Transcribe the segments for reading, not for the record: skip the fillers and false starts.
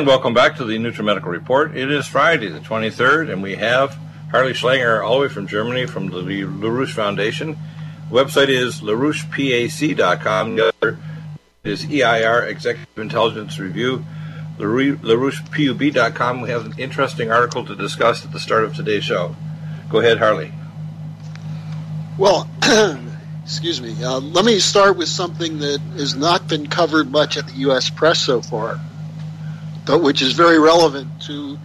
And welcome back to the NutriMedical Report. It is Friday, the 23rd, and we have Harley Schlanger all the way from Germany, from the LaRouche Foundation. The website is LaRouchePAC.com. The other is EIR, Executive Intelligence Review. LaRouchePUB.com. We have an interesting article to discuss at the start of today's show. Go ahead, Harley. Well, excuse me. Let me start with something that has not been covered much in the U.S. press so far, but which is very relevant to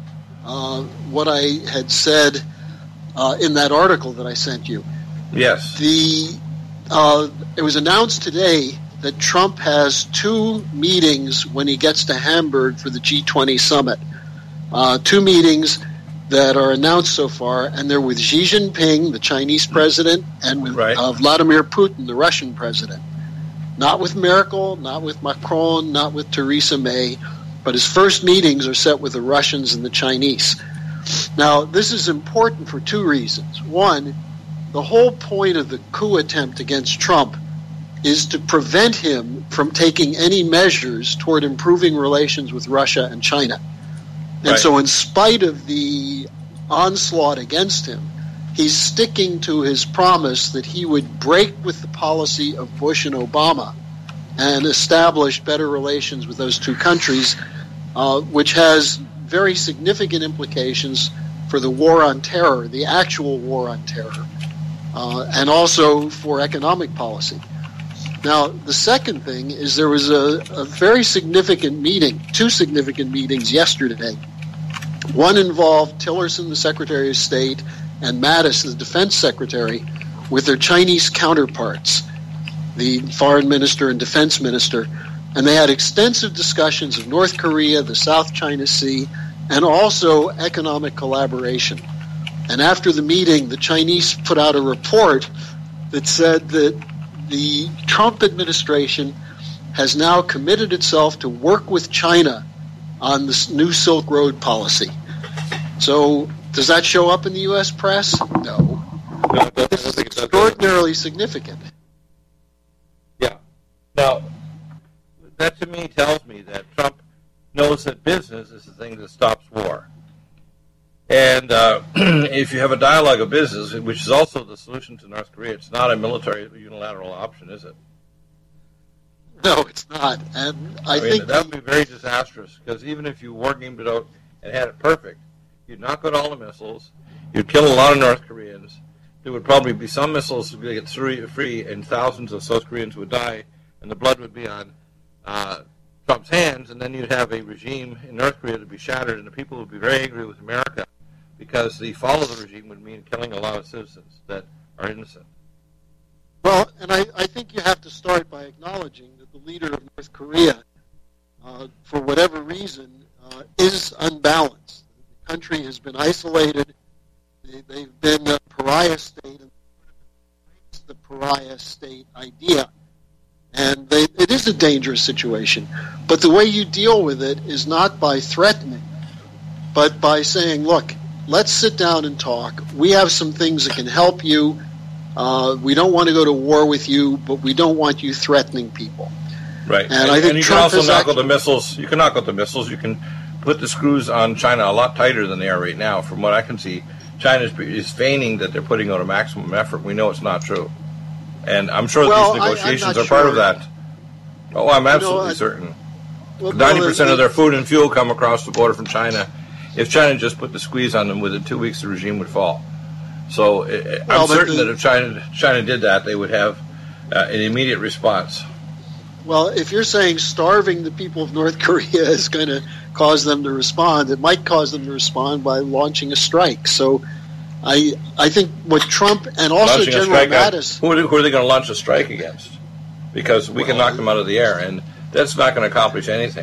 what I had said in that article that I sent you. Yes. It was announced today that Trump has 2 meetings when he gets to Hamburg for the G20 summit. 2 meetings that are announced so far, and they're with Xi Jinping, the Chinese president, and with Vladimir Putin, the Russian president. Not with Merkel, not with Macron, not with Theresa May, but his first meetings are set with the Russians and the Chinese. Now, this is important for 2 reasons. One, the whole point of the coup attempt against Trump is to prevent him from taking any measures toward improving relations with Russia and China. And so in spite of the onslaught against him, he's sticking to his promise that he would break with the policy of Bush and Obama and establish better relations with those 2 countries, which has very significant implications for the war on terror, the actual war on terror, and also for economic policy. Now, the second thing is there was a very significant meeting, 2 significant meetings yesterday. One involved Tillerson, the Secretary of State, and Mattis, the Defense Secretary, with their Chinese counterparts, the Foreign Minister and Defense Minister, and they had extensive discussions of North Korea, the South China Sea, and also economic collaboration. And after the meeting, the Chinese put out a report that said that the Trump administration has now committed itself to work with China on this new Silk Road policy. So, does that show up in the U.S. press? No. This is extraordinarily significant. Yeah. Now, that to me tells me that Trump knows that business is the thing that stops war. And if you have a dialogue of business, which is also the solution to North Korea, it's not a military unilateral option, is it? No, it's not. And I think that would be very disastrous, because even if you war gamed it out and had it perfect, you'd knock out all the missiles, you'd kill a lot of North Koreans, there would probably be some missiles that would get free, and thousands of South Koreans would die, and the blood would be on Trump's hands, and then you'd have a regime in North Korea to be shattered, and the people would be very angry with America, because the fall of the regime would mean killing a lot of citizens that are innocent. Well, and I think you have to start by acknowledging that the leader of North Korea, for whatever reason, is unbalanced. The country has been isolated. They've been a pariah state, and it's the pariah state idea. And it is a dangerous situation. But the way you deal with it is not by threatening, but by saying, look, let's sit down and talk. We have some things that can help you. We don't want to go to war with you, but we don't want you threatening people. Right. And I think you Trump can also knock out the missiles. You can knock out the missiles. You can put the screws on China a lot tighter than they are right now. From what I can see, China is feigning that they're putting out a maximum effort. We know it's not true. And I'm sure these negotiations are part of that. Oh, I'm absolutely certain. 90% of their food and fuel come across the border from China. If China just put the squeeze on them, within 2 weeks the regime would fall. So I'm certain that if China did that, they would have an immediate response. Well, if you're saying starving the people of North Korea is going to cause them to respond, it might cause them to respond by launching a strike. So I think what Trump and also General Mattis... Who are they going to launch a strike against? Because we can knock them out of the air, and that's not going to accomplish anything.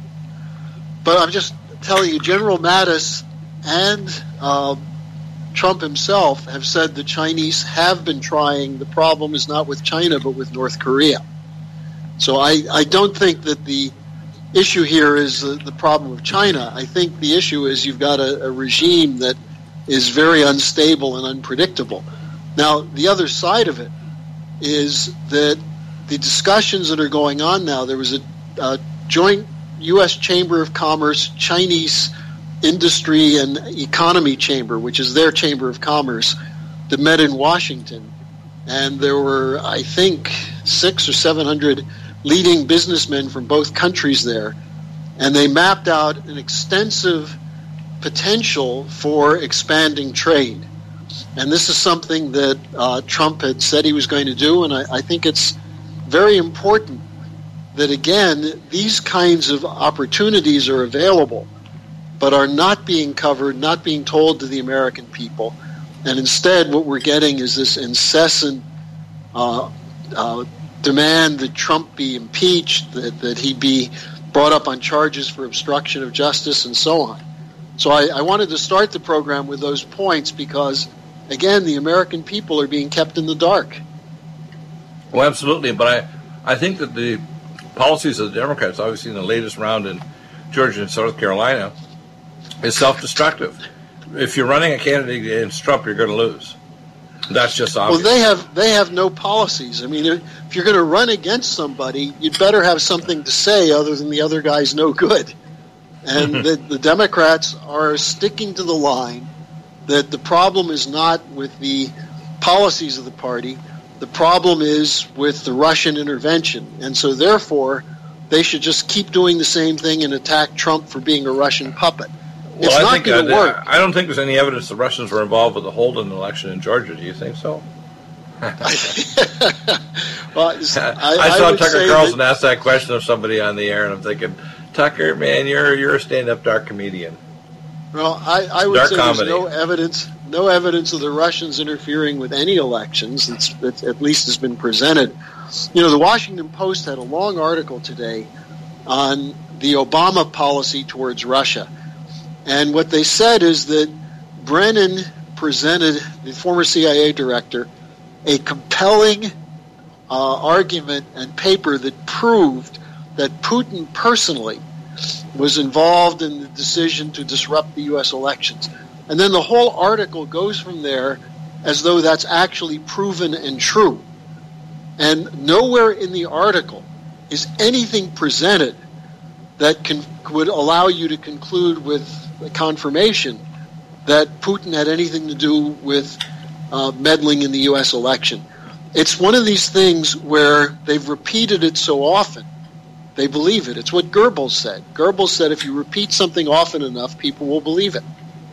But I'm just telling you, General Mattis and Trump himself have said the Chinese have been trying. The problem is not with China, but with North Korea. So I don't think that the issue here is the problem of China. I think the issue is you've got a regime that is very unstable and unpredictable. Now, the other side of it is that the discussions that are going on now, there was a joint U.S. Chamber of Commerce, Chinese Industry and Economy Chamber, which is their Chamber of Commerce, that met in Washington. And there were, I think, 600 or 700 leading businessmen from both countries there. And they mapped out an extensive potential for expanding trade. And this is something that Trump had said he was going to do, and I think it's very important that, again, these kinds of opportunities are available, but are not being covered, not being told to the American people. And instead, what we're getting is this incessant demand that Trump be impeached, that he be brought up on charges for obstruction of justice, and so on. So I wanted to start the program with those points because, again, the American people are being kept in the dark. Well, absolutely. But I think that the policies of the Democrats, obviously in the latest round in Georgia and South Carolina, is self-destructive. If you're running a candidate against Trump, you're going to lose. That's just obvious. Well, they have no policies. I mean, if you're going to run against somebody, you'd better have something to say other than the other guy's no good. And the Democrats are sticking to the line that the problem is not with the policies of the party. The problem is with the Russian intervention. And so, therefore, they should just keep doing the same thing and attack Trump for being a Russian puppet. It's not going to work. I don't think there's any evidence the Russians were involved with the Holden election in Georgia. Do you think so? Well, I saw Tucker Carlson ask that question of somebody on the air, and I'm thinking, Tucker, man, you're a stand-up dark comedian. Well, I would dark say comedy. There's no evidence of the Russians interfering with any elections that at least has been presented. You know, the Washington Post had a long article today on the Obama policy towards Russia. And what they said is that Brennan presented, the former CIA director, a compelling argument and paper that proved that Putin personally was involved in the decision to disrupt the U.S. elections. And then the whole article goes from there as though that's actually proven and true. And nowhere in the article is anything presented that would allow you to conclude with confirmation that Putin had anything to do with meddling in the U.S. election. It's one of these things where they've repeated it so often, they believe it. It's what Goebbels said. Goebbels said if you repeat something often enough, people will believe it.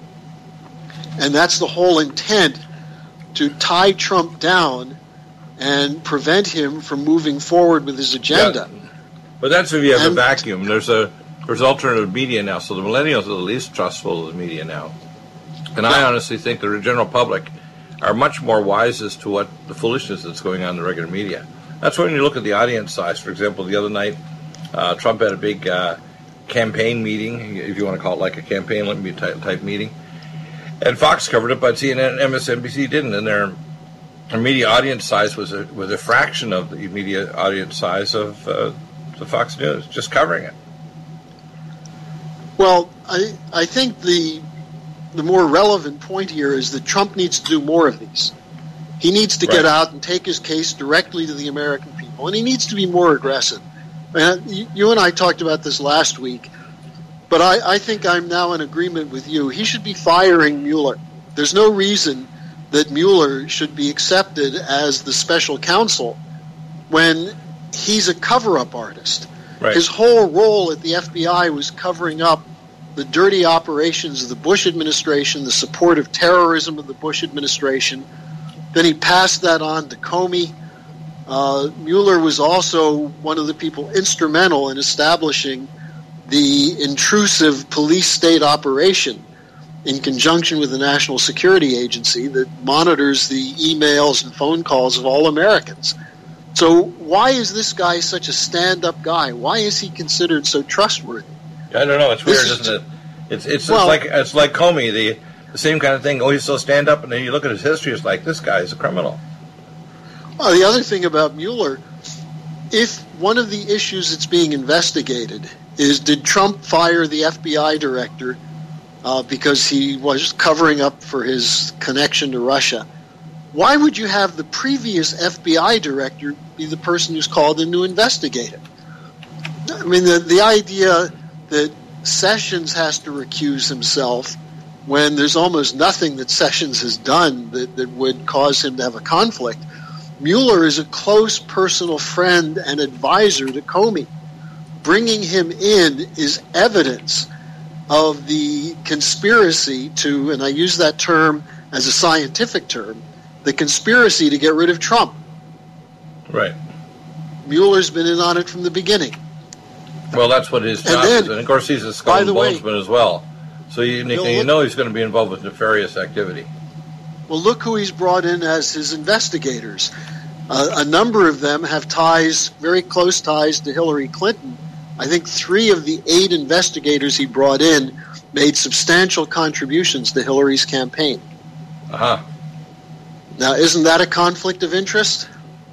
And that's the whole intent, to tie Trump down and prevent him from moving forward with his agenda. Yeah. But that's if you have a vacuum. There's alternative media now, so the millennials are the least trustful of the media now. And I honestly think the general public are much more wise as to what the foolishness that's going on in the regular media. That's when you look at the audience size. For example, the other night, Trump had a big campaign meeting, if you want to call it like a campaign type meeting. And Fox covered it, but CNN and MSNBC didn't. And their media audience size was a fraction of the media audience size of the Fox News, just covering it. Well, I think the more relevant point here is that Trump needs to do more of these. He needs to get out and take his case directly to the American people, and he needs to be more aggressive. You and I talked about this last week, but I think I'm now in agreement with you. He should be firing Mueller. There's no reason that Mueller should be accepted as the special counsel when he's a cover-up artist. Right. His whole role at the FBI was covering up the dirty operations of the Bush administration, the support of terrorism of the Bush administration. Then he passed that on to Comey. Mueller was also one of the people instrumental in establishing the intrusive police state operation in conjunction with the National Security Agency that monitors the emails and phone calls of all Americans. So why is this guy such a stand-up guy? Why is he considered so trustworthy? I don't know. It's weird, isn't it? It's like Comey, the same kind of thing. Oh, he's so stand-up, and then you look at his history, it's like, this guy is a criminal. Well, the other thing about Mueller, if one of the issues that's being investigated is, did Trump fire the FBI director because he was covering up for his connection to Russia, why would you have the previous FBI director be the person who's called in to investigate it? I mean, the idea that Sessions has to recuse himself when there's almost nothing that Sessions has done that would cause him to have a conflict. Mueller is a close personal friend and advisor to Comey. Bringing him in is evidence of the conspiracy to, and I use that term as a scientific term, the conspiracy to get rid of Trump. Right. Mueller's been in on it from the beginning. Well, that's what his job is. And, of course, he's a skull and bonesman as well. So you know he's going to be involved with nefarious activity. Well, look who he's brought in as his investigators. A number of them have ties, very close ties to Hillary Clinton. I think 3 of the 8 investigators he brought in made substantial contributions to Hillary's campaign. Uh-huh. Now, isn't that a conflict of interest?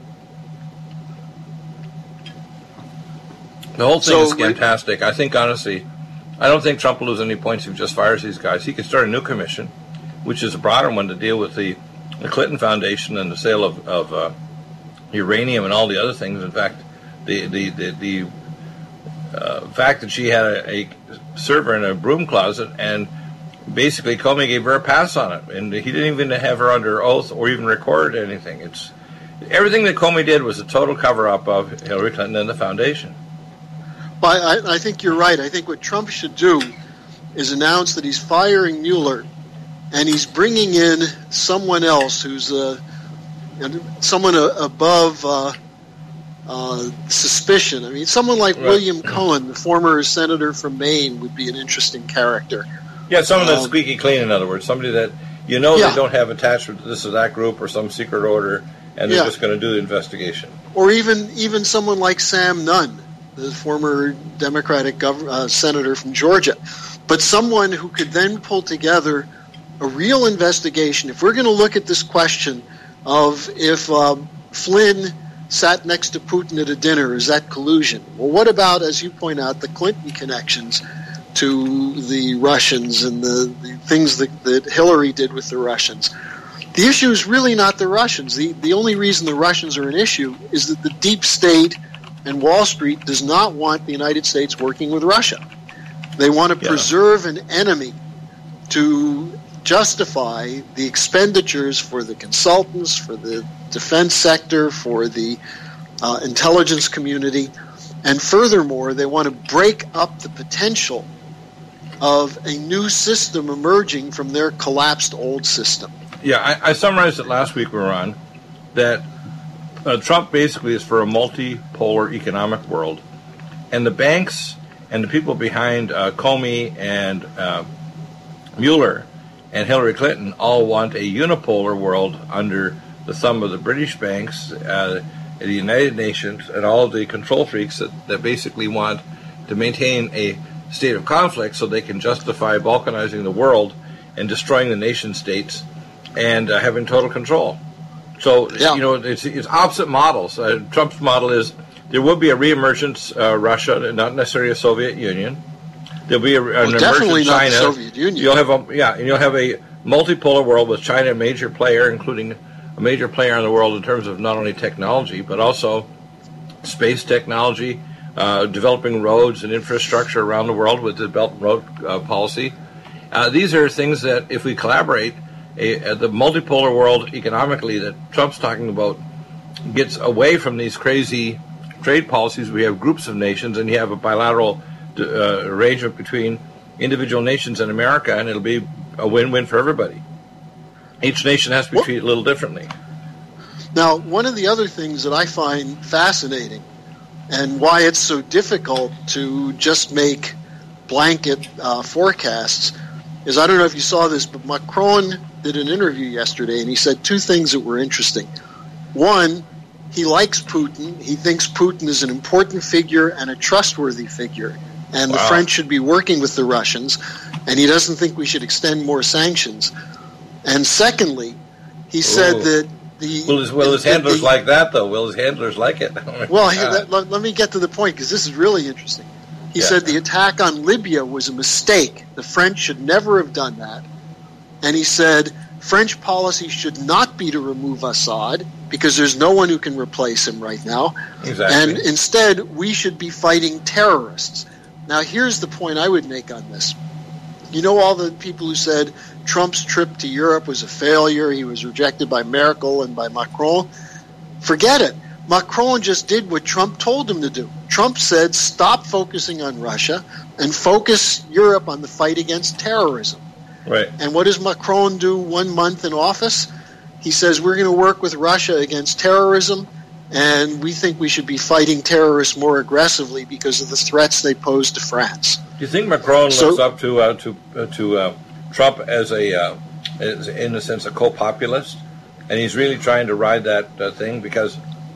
The whole thing is fantastic. I think, honestly, I don't think Trump will lose any points if he just fires these guys. He could start a new commission, which is a broader one to deal with the Clinton Foundation and the sale of uranium and all the other things. In fact, the fact that she had a server in a broom closet, and basically Comey gave her a pass on it, and he didn't even have her under oath or even record anything. Everything that Comey did was a total cover-up of Hillary Clinton and the foundation. But I think you're right. I think what Trump should do is announce that he's firing Mueller, and he's bringing in someone else who's someone above suspicion. I mean, someone like William Cohen, the former senator from Maine, would be an interesting character. Yeah, someone that's squeaky clean, in other words. Somebody that they don't have attachment to this or that group or some secret order, and they're just going to do the investigation. Or even someone like Sam Nunn, the former Democratic senator from Georgia. But someone who could then pull together a real investigation. If we're going to look at this question of if Flynn sat next to Putin at a dinner, is that collusion? Well, what about, as you point out, the Clinton connections to the Russians and the things that Hillary did with the Russians? The issue is really not the Russians. The only reason the Russians are an issue is that the deep state and Wall Street does not want the United States working with Russia. They want to preserve an enemy to justify the expenditures for the consultants, for the defense sector, for the intelligence community, and furthermore, they want to break up the potential of a new system emerging from their collapsed old system. Yeah, I summarized it last week we were on, that Trump basically is for a multipolar economic world, and the banks and the people behind Comey and Mueller and Hillary Clinton all want a unipolar world under the thumb of the British banks, the United Nations, and all of the control freaks that basically want to maintain a state of conflict so they can justify balkanizing the world and destroying the nation states and having total control. So, it's opposite models. Trump's model is there will be a reemergence Russia, not necessarily a Soviet Union. There'll be an emergent China. Not the Soviet Union. You'll have a multipolar world with China a major player, including a major player in the world in terms of not only technology but also space technology, developing roads and infrastructure around the world with the Belt and Road policy. These are things that, if we collaborate, the multipolar world economically that Trump's talking about gets away from these crazy trade policies. We have groups of nations, and you have a bilateral arrangement between individual nations and America, and it'll be a win-win for everybody. Each nation has to be treated a little differently. Now, one of the other things that I find fascinating, and why it's so difficult to just make blanket forecasts, is, I don't know if you saw this, but Macron did an interview yesterday, and he said 2 things that were interesting. One, he likes Putin. He thinks Putin is an important figure and a trustworthy figure, and the French should be working with the Russians, and he doesn't think we should extend more sanctions. And secondly, he said that Will his handlers like that, though? Will his handlers like it? Let me get to the point, because this is really interesting. He said the attack on Libya was a mistake. The French should never have done that. And he said French policy should not be to remove Assad because there's no one who can replace him right now. Exactly. And instead, we should be fighting terrorists. Now, here's the point I would make on this. You know, all the people who said Trump's trip to Europe was a failure, he was rejected by Merkel and by Macron. Forget it. Macron just did what Trump told him to do. Trump said, stop focusing on Russia and focus Europe on the fight against terrorism. Right. And what does Macron do 1 month in office? He says, we're going to work with Russia against terrorism, and we think we should be fighting terrorists more aggressively because of the threats they pose to France. Do you think Macron looks up to Trump as in a sense, a co-populist, and he's really trying to ride that thing? Because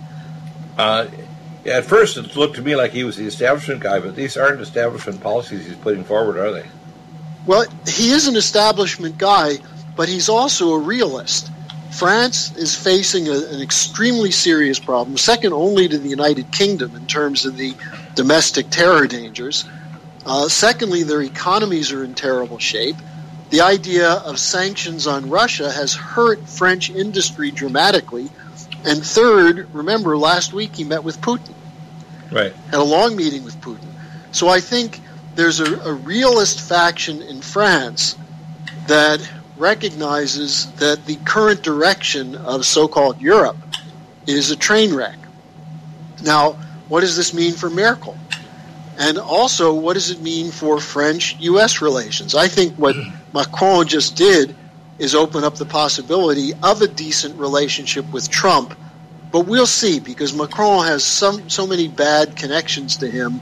at first it looked to me like he was the establishment guy, but these aren't establishment policies he's putting forward, are they? Well, he is an establishment guy, but he's also a realist. France is facing an extremely serious problem, second only to the United Kingdom in terms of the domestic terror dangers. Secondly, their economies are in terrible shape. The idea of sanctions on Russia has hurt French industry dramatically. And third, remember, last week he met with Putin. Right. Had a long meeting with Putin. So I think there's a realist faction in France that recognizes that the current direction of so-called Europe is a train wreck. Now, what does this mean for Merkel? And also, what does it mean for French-U.S. relations? I think what Macron just did is open up the possibility of a decent relationship with Trump. But we'll see, because Macron has so many bad connections to him.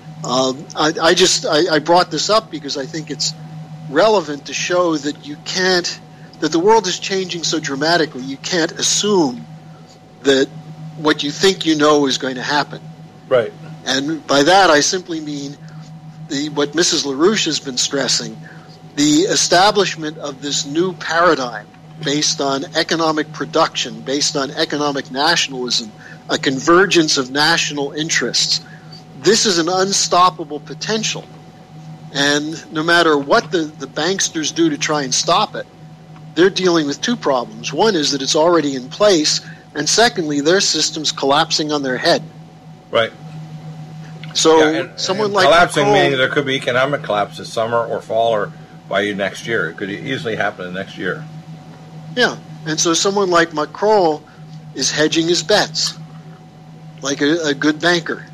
I brought this up because I think it's relevant to show that that the world is changing so dramatically, you can't assume that what you think you know is going to happen. Right. And by that I simply mean what Mrs. LaRouche has been stressing, the establishment of this new paradigm based on economic production, based on economic nationalism, a convergence of national interests. This is an unstoppable potential. And no matter what the banksters do to try and stop it, they're dealing with two problems. One is that it's already in place, and secondly, their system's collapsing on their head. Right. So someone like collapsing, Macron, meaning there could be economic collapse this summer or fall or by next year. It could easily happen in next year. Yeah, and so someone like Macron is hedging his bets, like a good banker.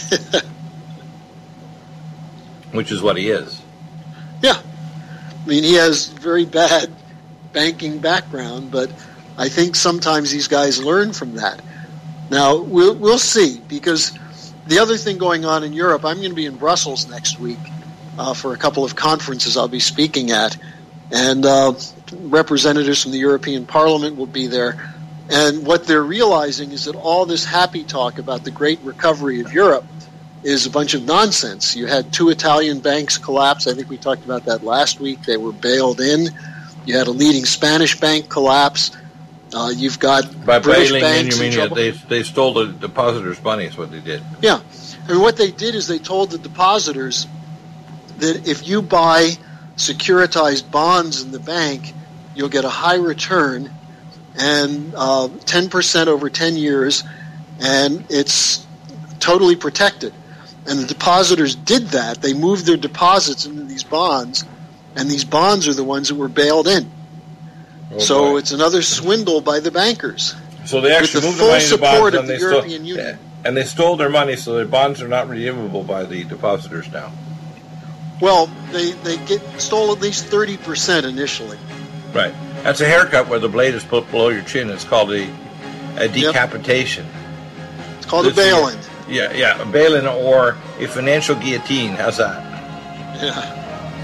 Which is what he is. Yeah. I mean, he has very bad banking background, but I think sometimes these guys learn from that. Now, we'll see, because the other thing going on in Europe, I'm going to be in Brussels next week for a couple of conferences I'll be speaking at, and representatives from the European Parliament will be there. And what they're realizing is that all this happy talk about the great recovery of Europe is a bunch of nonsense. You had 2 Italian banks collapse. I think we talked about that last week. They were bailed in. You had a leading Spanish bank collapse. You've got by British bailing banks in, you mean trouble. they stole the depositors' money is what they did. Yeah. And what they did is they told the depositors that if you buy securitized bonds in the bank, you'll get a high return and 10% over 10 years, and it's totally protected. And the depositors did that. They moved their deposits into these bonds, and these bonds are the ones that were bailed in. Oh, so boy. it's another swindle by the bankers. So they actually moved the full money to support bonds, of the European Union. and they stole their money, so their bonds are not redeemable by the depositors now. Well, they stole at least 30% initially. Right. That's a haircut where the blade is put below your chin. It's called a decapitation. Yep. It's called a bail-in. Yeah, a bail-in or a financial guillotine. How's that? Yeah.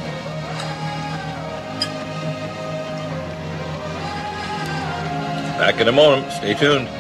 Back in a moment. Stay tuned.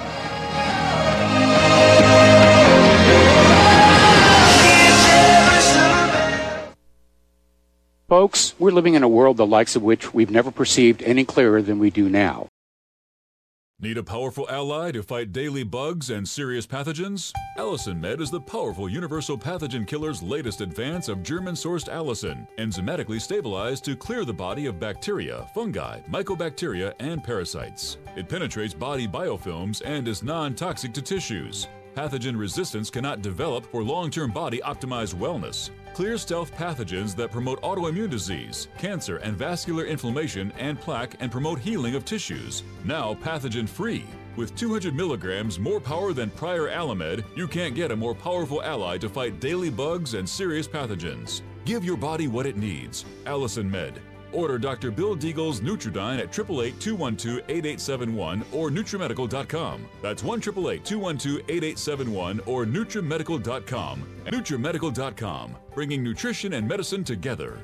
Folks, we're living in a world the likes of which we've never perceived any clearer than we do now. Need a powerful ally to fight daily bugs and serious pathogens? Allicin Med is the powerful universal pathogen killer's latest advance of German-sourced allicin, enzymatically stabilized to clear the body of bacteria, fungi, mycobacteria, and parasites. It penetrates body biofilms and is non-toxic to tissues. Pathogen resistance cannot develop for long-term body-optimized wellness. Clear stealth pathogens that promote autoimmune disease, cancer and vascular inflammation and plaque and promote healing of tissues. Now pathogen-free. With 200 milligrams more power than prior Alamed, you can't get a more powerful ally to fight daily bugs and serious pathogens. Give your body what it needs. Allicin Med. Order Dr. Bill Deagle's Nutridyne at 888-212-8871 or NutriMedical.com. That's 1-888-212-8871 or NutriMedical.com. NutriMedical.com, bringing nutrition and medicine together.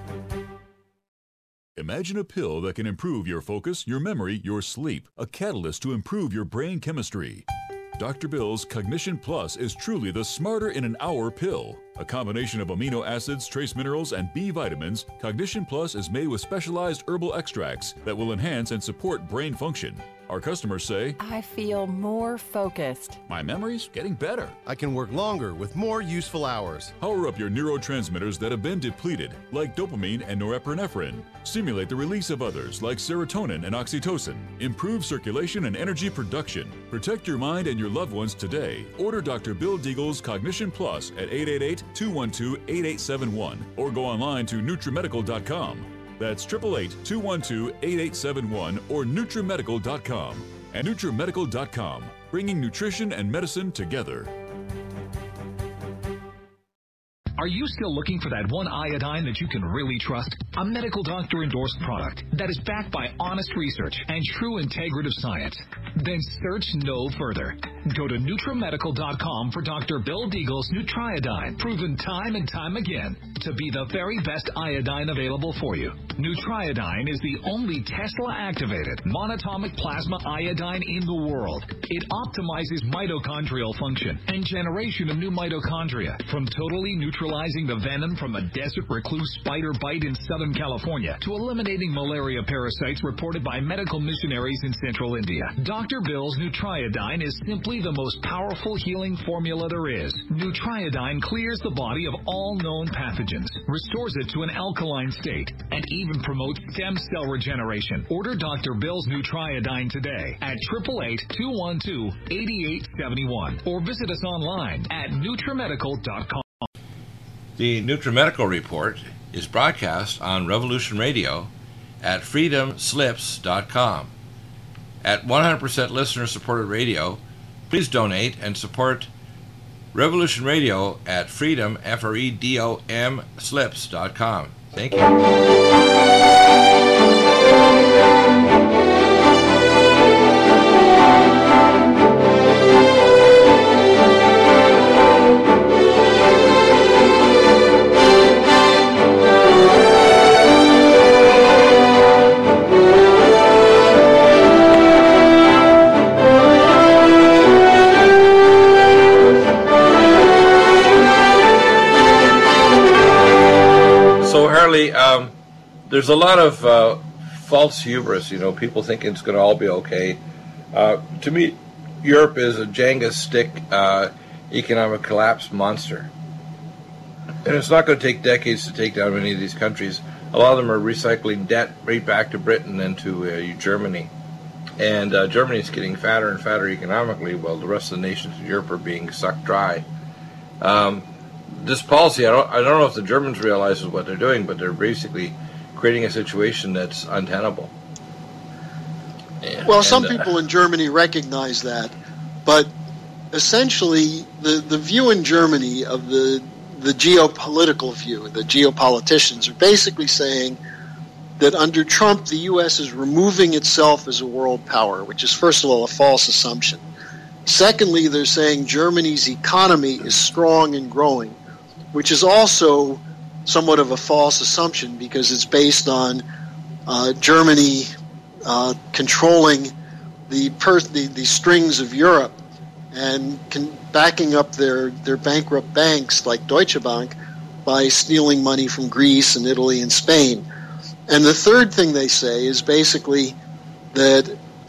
Imagine a pill that can improve your focus, your memory, your sleep, a catalyst to improve your brain chemistry. Dr. Bill's Cognition Plus is truly the smarter in an hour pill. A combination of amino acids, trace minerals, and B vitamins, Cognition Plus is made with specialized herbal extracts that will enhance and support brain function. Our customers say, I feel more focused. My memory's getting better. I can work longer with more useful hours. Power up your neurotransmitters that have been depleted, like dopamine and norepinephrine. Stimulate the release of others, like serotonin and oxytocin. Improve circulation and energy production. Protect your mind and your loved ones today. Order Dr. Bill Deagle's Cognition Plus at 888-212-8871 or go online to NutriMedical.com. That's 888-212-8871 or NutriMedical.com. And NutriMedical.com, bringing nutrition and medicine together. Are you still looking for that one iodine that you can really trust? A medical doctor endorsed product that is backed by honest research and true integrative science? Then search no further. Go to NutriMedical.com for Dr. Bill Deagle's Nutriodine, proven time and time again to be the very best iodine available for you. Nutriodine is the only Tesla-activated monatomic plasma iodine in the world. It optimizes mitochondrial function and generation of new mitochondria, from totally neutralizing the venom from a desert recluse spider bite in Southern California to eliminating malaria parasites reported by medical missionaries in Central India. Dr. Bill's Nutriodine is simply the most powerful healing formula there is. Nutriodine clears the body of all known pathogens, restores it to an alkaline state, and even promotes stem cell regeneration. Order Dr. Bill's Nutriodine today at 888-212-8871 or visit us online at NutriMedical.com. The NutriMedical Report is broadcast on Revolution Radio at freedomslips.com. At 100% listener-supported radio, please donate and support Revolution Radio at freedom, FREDOM, slips.com. Thank you. There's a lot of false hubris, people thinking it's going to all be okay. To me, Europe is a Jenga stick economic collapse monster. And it's not going to take decades to take down many of these countries. A lot of them are recycling debt right back to Britain and to Germany. And Germany's getting fatter and fatter economically, while the rest of the nations of Europe are being sucked dry. This policy, I don't know if the Germans realize what they're doing, but they're basically creating a situation that's untenable. Some people in Germany recognize that, but essentially the view in Germany of the geopolitical view, the geopoliticians are basically saying that under Trump, the U.S. is removing itself as a world power, which is, first of all, a false assumption. Secondly, they're saying Germany's economy is strong and growing, which is also somewhat of a false assumption because it's based on Germany controlling the strings of Europe and backing up their bankrupt banks like Deutsche Bank by stealing money from Greece and Italy and Spain. And the third thing they say is basically that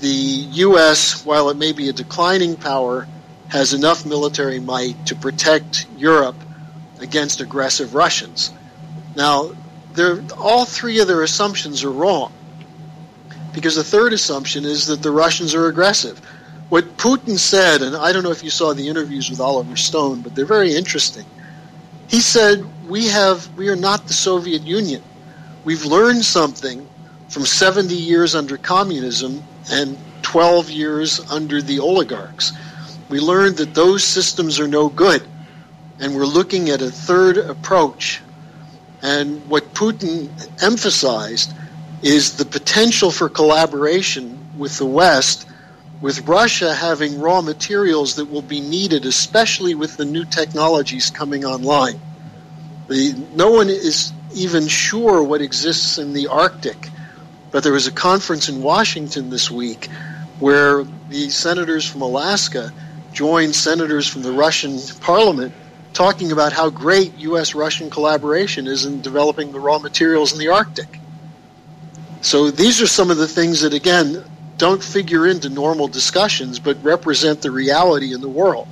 the U.S., while it may be a declining power, has enough military might to protect Europe against aggressive Russians. Now, all three of their assumptions are wrong, because the third assumption is that the Russians are aggressive. What Putin said, and I don't know if you saw the interviews with Oliver Stone, but they're very interesting. He said, we are not the Soviet Union. We've learned something from 70 years under communism and 12 years under the oligarchs. We learned that those systems are no good, and we're looking at a third approach. And what Putin emphasized is the potential for collaboration with the West, with Russia having raw materials that will be needed, especially with the new technologies coming online. No one is even sure what exists in the Arctic, but there was a conference in Washington this week where the senators from Alaska joined senators from the Russian parliament talking about how great U.S.-Russian collaboration is in developing the raw materials in the Arctic. So these are some of the things that, again, don't figure into normal discussions, but represent the reality in the world.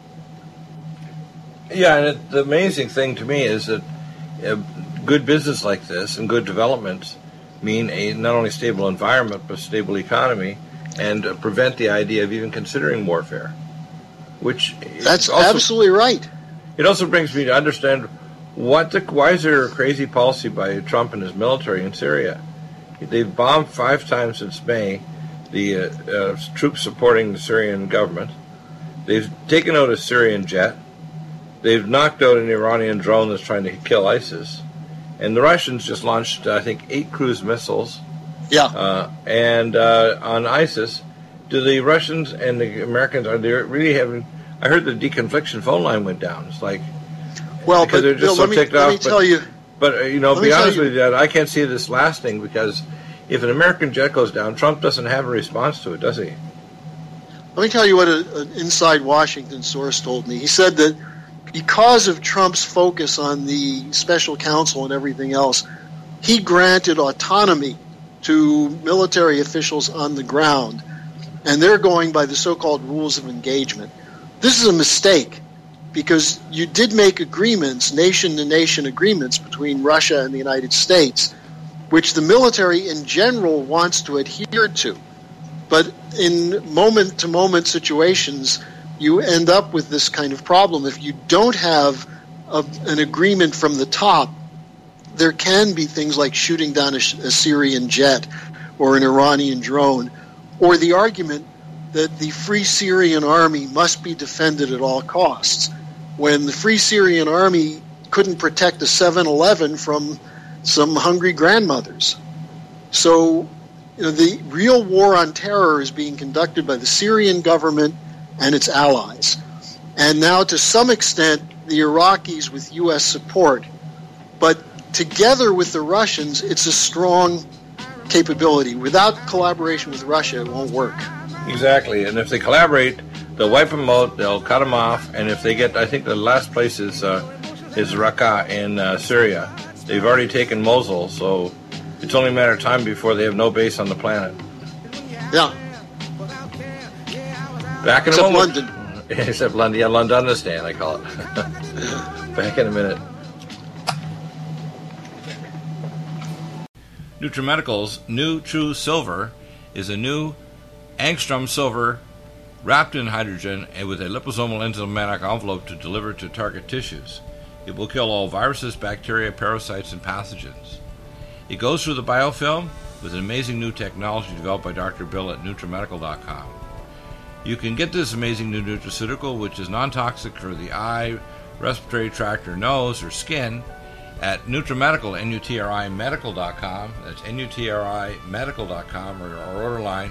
Yeah, and the amazing thing to me is that good business like this and good development mean a not only stable environment, but a stable economy, and prevent the idea of even considering warfare. That's also, absolutely right. It also brings me to understand why is there a crazy policy by Trump and his military in Syria? They've bombed 5 times since May the troops supporting the Syrian government. They've taken out a Syrian jet. They've knocked out an Iranian drone that's trying to kill ISIS. And the Russians just launched, I think, 8 cruise missiles. Yeah. And on ISIS, do the Russians and the Americans, are they really having... I heard the deconfliction phone line went down. It's like... Well, because but they're just Bill, so ticked off. Let me tell you... But, be honest with you, I can't see this lasting, because if an American jet goes down, Trump doesn't have a response to it, does he? Let me tell you what an inside Washington source told me. He said that because of Trump's focus on the special counsel and everything else, he granted autonomy to military officials on the ground, and they're going by the so-called rules of engagement. This is a mistake, because you did make agreements, nation-to-nation agreements between Russia and the United States, which the military in general wants to adhere to. But in moment-to-moment situations, you end up with this kind of problem. If you don't have an agreement from the top, there can be things like shooting down a Syrian jet or an Iranian drone, or the argument that the Free Syrian Army must be defended at all costs, when the Free Syrian Army couldn't protect a 7-Eleven from some hungry grandmothers. So, the real war on terror is being conducted by the Syrian government and its allies. And now, to some extent, the Iraqis with U.S. support. But together with the Russians, it's a strong capability. Without collaboration with Russia, it won't work. Exactly. And if they collaborate, they'll wipe them out, they'll cut them off, and if they get, I think the last place is Raqqa in Syria. They've already taken Mosul, so it's only a matter of time before they have no base on the planet. Yeah. Back in a moment. London. Except Except London. Yeah, Londonistan, I call it. Back in a minute. NutriMedical's new True Silver is a new angstrom silver wrapped in hydrogen and with a liposomal enzymatic envelope to deliver to target tissues. It will kill all viruses, bacteria, parasites, and pathogens. It goes through the biofilm with an amazing new technology developed by Dr. Bill at NutriMedical.com. You can get this amazing new nutraceutical, which is non-toxic for the eye, respiratory tract, or nose, or skin, at NutriMedical, NutriMedical.com. That's NutriMedical.com, or our order line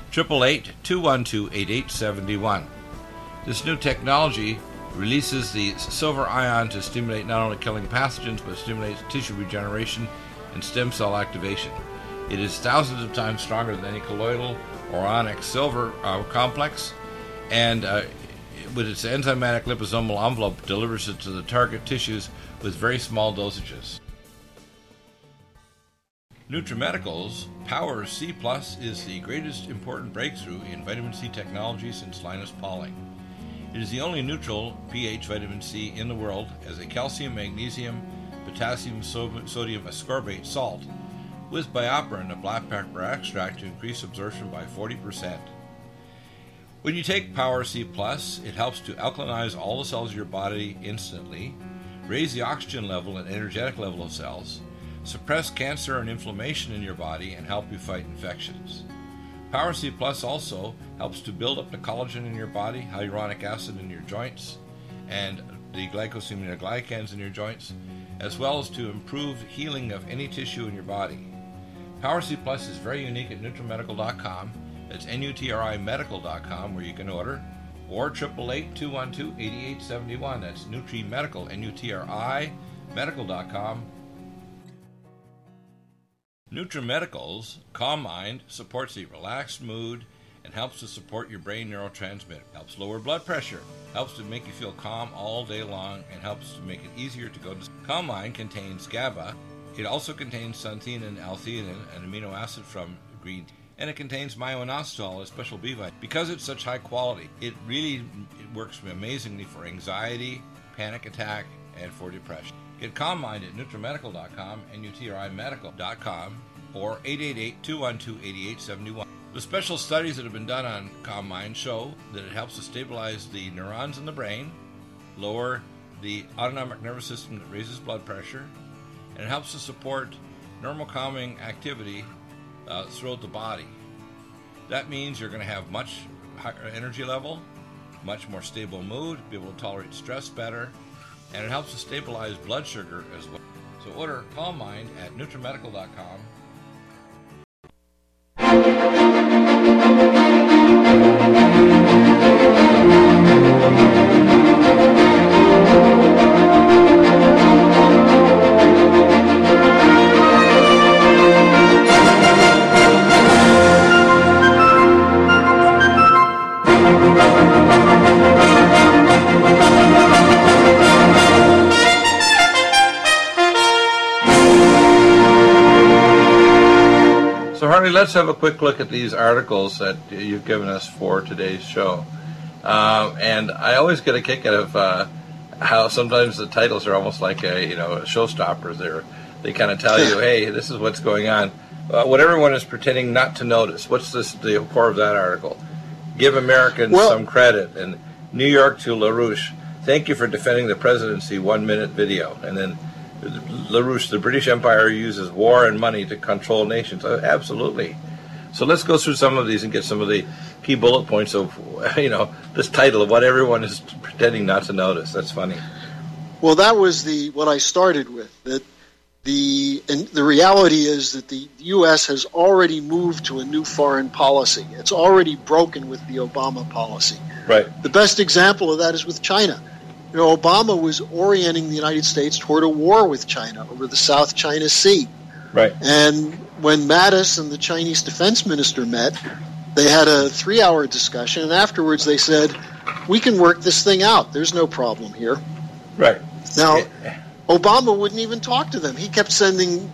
888-212-8871. This new technology releases the silver ion to stimulate not only killing pathogens, but stimulates tissue regeneration and stem cell activation. It is thousands of times stronger than any colloidal or onyx silver complex, and with its enzymatic liposomal envelope, delivers it to the target tissues with very small dosages. NutriMedical's Power C Plus is the greatest important breakthrough in vitamin C technology since Linus Pauling. It is the only neutral pH vitamin C in the world as a calcium, magnesium, potassium, sodium ascorbate salt with BioPerine, a black pepper extract, to increase absorption by 40%. When you take Power C Plus, it helps to alkalinize all the cells of your body instantly, raise the oxygen level and energetic level of cells, suppress cancer and inflammation in your body, and help you fight infections. Power C Plus also helps to build up the collagen in your body, hyaluronic acid in your joints, and the glycosaminoglycans in your joints, as well as to improve healing of any tissue in your body. Power C Plus is very unique at NutriMedical.com. That's NutriMedical.com, where you can order, or 888-212-8871. That's NutriMedical, N-U-T-R-I, medical.com. NutriMedical's Calm Mind supports a relaxed mood and helps to support your brain neurotransmitter, helps lower blood pressure, helps to make you feel calm all day long, and helps to make it easier to go to sleep. Calm Mind contains GABA. It also contains xanthine and L-theanine, an amino acid from green tea. And it contains myo-inositol, a special B vitamin. Because it's such high quality, it works amazingly for anxiety, panic attack, and for depression. Get Calm Mind at NutriMedical.com, NutriMedical.com, or 888-212-8871. The special studies that have been done on Calm Mind show that it helps to stabilize the neurons in the brain, lower the autonomic nervous system that raises blood pressure, and it helps to support normal calming activity throughout the body. That means you're going to have much higher energy level, much more stable mood, be able to tolerate stress better, and it helps to stabilize blood sugar as well. So order Calm Mind at NutriMedical.com. So Harley, let's have a quick look at these articles that you've given us for today's show. And I always get a kick out of how sometimes the titles are almost like a showstoppers. They kind of tell you, hey, this is what's going on. What everyone is pretending not to notice. What's the core of that article? Give Americans some credit. And New York to LaRouche. Thank you for defending the presidency. 1-minute video. And then LaRouche, the British Empire uses war and money to control nations. Absolutely. So let's go through some of these and get some of the key bullet points of, this title of what everyone is pretending not to notice. That's funny. Well, that was what I started with. That the reality is that the U.S. has already moved to a new foreign policy. It's already broken with the Obama policy. Right. The best example of that is with China. Obama was orienting the United States toward a war with China over the South China Sea. Right. And when Mattis and the Chinese defense minister met, they had a 3-hour discussion, and afterwards they said, we can work this thing out. There's no problem here. Right. Now, Obama wouldn't even talk to them. He kept sending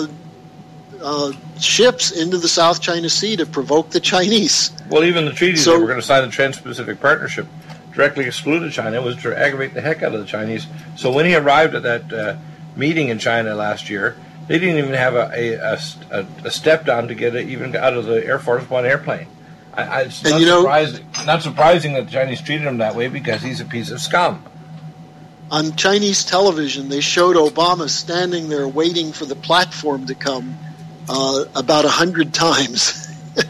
ships into the South China Sea to provoke the Chinese. Well, even the treaties that were going to sign the Trans-Pacific Partnership directly excluded China was to aggravate the heck out of the Chinese. So when he arrived at that meeting in China last year, they didn't even have a step down to get it even out of the Air Force One airplane. It's not surprising that the Chinese treated him that way because he's a piece of scum. On Chinese television, they showed Obama standing there waiting for the platform to come about 100 times.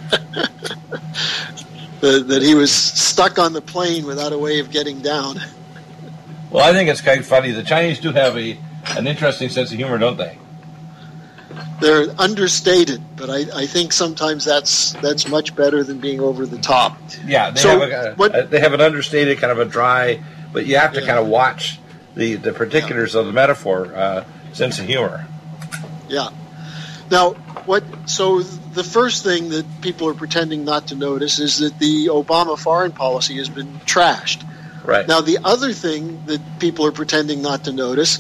That he was stuck on the plane without a way of getting down. Well, I think it's kind of funny. The Chinese do have an interesting sense of humor, don't they? They're understated, but I think sometimes that's much better than being over the top. Yeah, they have an understated kind of a dry, but you have to kind of watch the particulars of the metaphor sense of humor. Yeah. Now, so the first thing that people are pretending not to notice is that the Obama foreign policy has been trashed. Right. Now, the other thing that people are pretending not to notice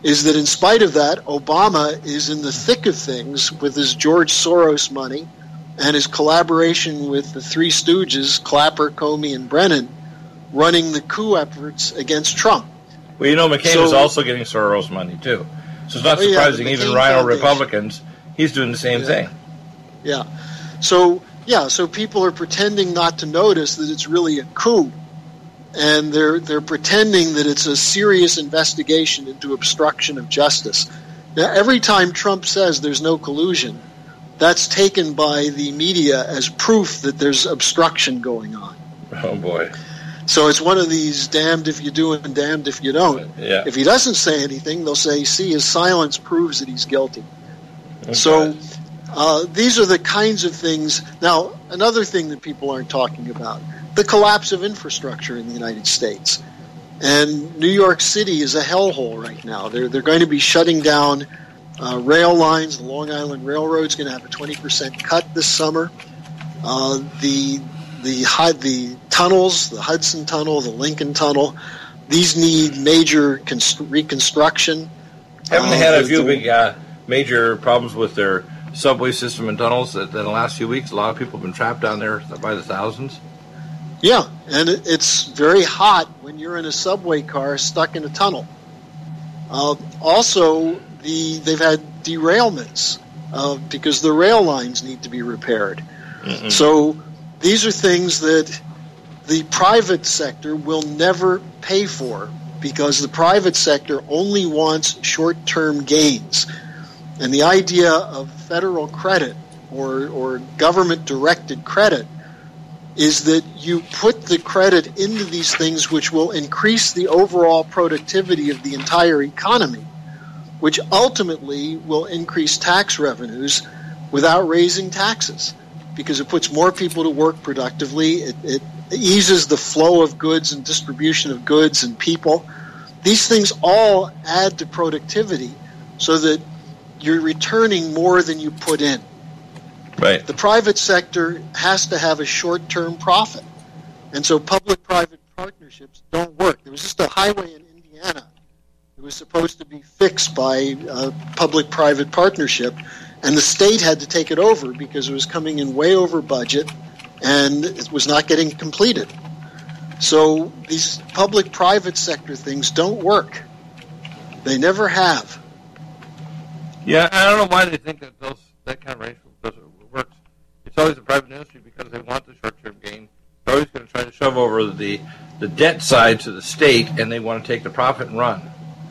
is that in spite of that, Obama is in the thick of things with his George Soros money and his collaboration with the Three Stooges, Clapper, Comey, and Brennan, running the coup efforts against Trump. Well, you know, McCain is also getting Soros money, too. So it's not surprising, even Rhino Foundation. Republicans, he's doing the same thing. Yeah. So people are pretending not to notice that it's really a coup. And they're pretending that it's a serious investigation into obstruction of justice. Now, every time Trump says there's no collusion, that's taken by the media as proof that there's obstruction going on. Oh, boy. So it's one of these damned if you do and damned if you don't. Yeah. If he doesn't say anything, they'll say, see, his silence proves that he's guilty. Okay. So these are the kinds of things. Now, another thing that people aren't talking about, the collapse of infrastructure in the United States. And New York City is a hellhole right now. They're going to be shutting down rail lines. The Long Island Railroad is going to have a 20% cut this summer. The tunnels, the Hudson Tunnel, the Lincoln Tunnel, these need major reconstruction. Haven't they had a few big major problems with their subway system and tunnels that in the last few weeks? A lot of people have been trapped down there by the thousands. Yeah, and it's very hot when you're in a subway car stuck in a tunnel. Also, they've had derailments because the rail lines need to be repaired. Mm-hmm. So these are things that the private sector will never pay for because the private sector only wants short-term gains. And the idea of federal credit or government-directed credit is that you put the credit into these things which will increase the overall productivity of the entire economy, which ultimately will increase tax revenues without raising taxes, because it puts more people to work productively. It eases the flow of goods and distribution of goods and people. These things all add to productivity so that you're returning more than you put in. Right. The private sector has to have a short-term profit. And so public-private partnerships don't work. There was just a highway in Indiana that was supposed to be fixed by a public-private partnership, and the state had to take it over because it was coming in way over budget and it was not getting completed. So these public-private sector things don't work. They never have. Yeah, I don't know why they think that that kind of arrangement works. It's always the private industry because they want the short-term gain. They're always going to try to shove over the debt side to the state, and they want to take the profit and run.